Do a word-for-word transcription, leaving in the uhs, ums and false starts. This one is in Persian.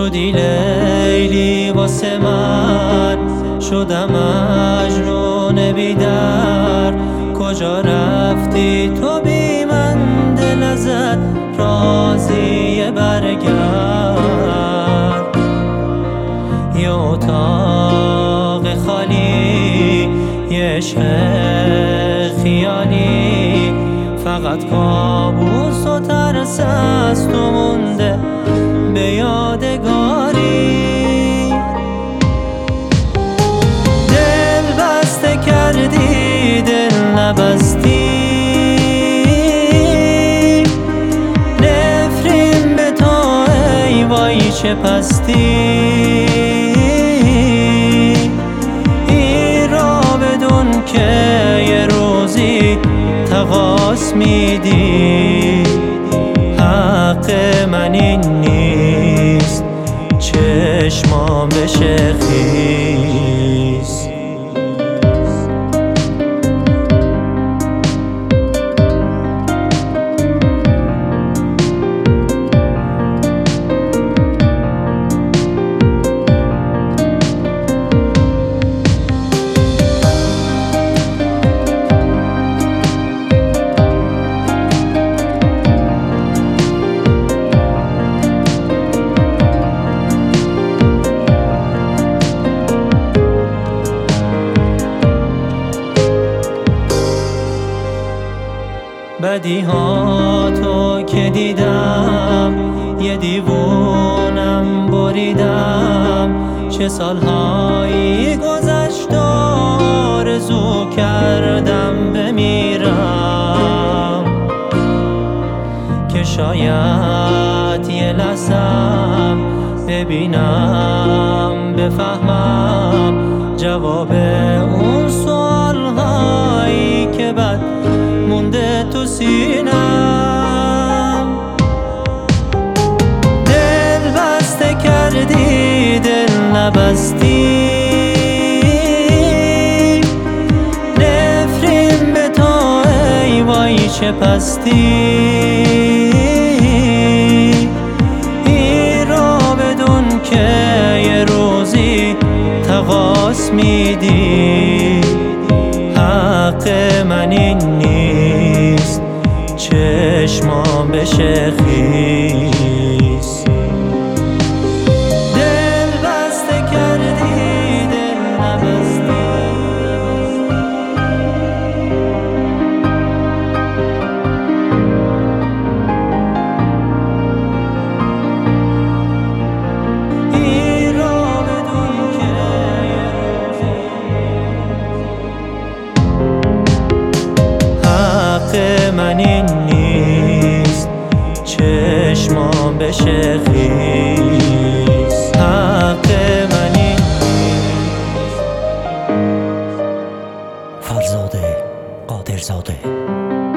شدی لیلی واسه من، شدم مجنون بی در. کجا رفتی تو بی من، دل ازت راضیه برگرد. یه اتاق خالی، یه عشق خیالی، فقط کابوس و ترس از تو مونده به یادگاری. دل بسته کردی دل نبستی، نفرین به تو ای وای چه پستی. این را بدون که یه روزی تقاس میدی، حق من این نیست چشمام بشه خیس. بدی ها تو که دیدم، یه دیوونم بریدم. چه سالهایی گذشت آرزو کردم بمیرم، که شاید یه لحظم ببینم بفهمم جواب اون سوالهایی که بد مونده تو سینم. دل بسته کردی دل نبستی، نفرین به تو ای وای چه پستی. این را بدون که یه روزی تقاس میدی، حق من این نیست چشمام بشه خیس. دل بسته کردی دل نبستی، این را بدون که یه روزی حق من این نیست چشمام بشه خیس. حق من این نیست. فرزاده قادرزاده